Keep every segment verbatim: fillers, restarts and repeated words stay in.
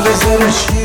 زرشکی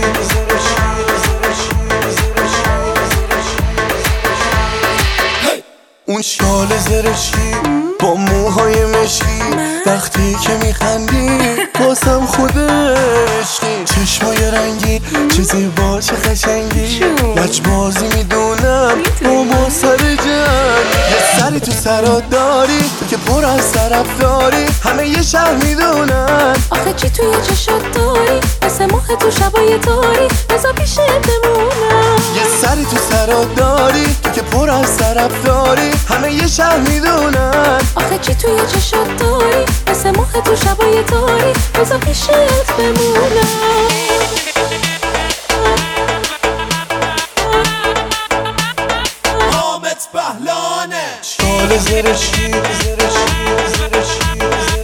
اون شال زرشکی با موهای مشکی وقتی که میخندی بازم خود عشقی چشمای رنگی چه زیبا چه قشنگی لجبازی میدونم با ما سر جنگ یه سری تو سرات داری تو که پر از طرف داری همه یه شهر میدونن آخه چی توی چشات داری مثل ماه تو شبای تاری بذار پیشت بمونم یه سری تو سرات داری تو که پر از طرف داری همه یه شهر میدونن آخه چی توی چشات داری مثل ماه تو شبای تاری بذار پیشت بمونم حامد بهلانه شال زرشکی زرشکی زرشکی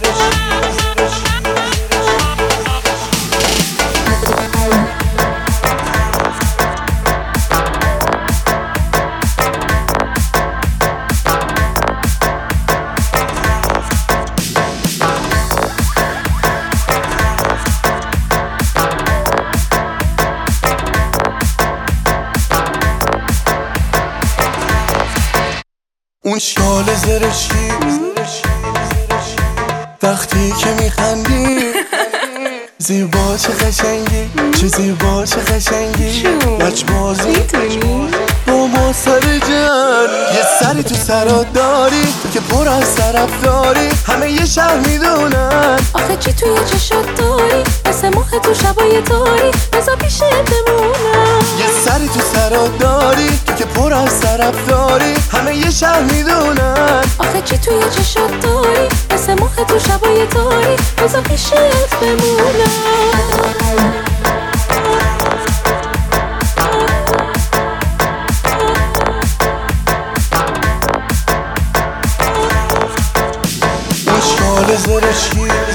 اون شال زرشکی وقتی که میخندی زیبا چه قشنگی چه زیبا چه قشنگی لجبازی با ما سر جنگ یه سری تو سرات داری تو که پر از طرف داری همه یه شهر میدونن آخه چی توی چشات داری مثل ماه تو شبای تاری بذار پیشت بمونم یه سری تو سرات داری تو که پر از طرف داری همه یه شهر میدونن آخه چی توی چشات داری مثل ماه تو شبای تاری بذار پیشت بمونم اون شال زرشکی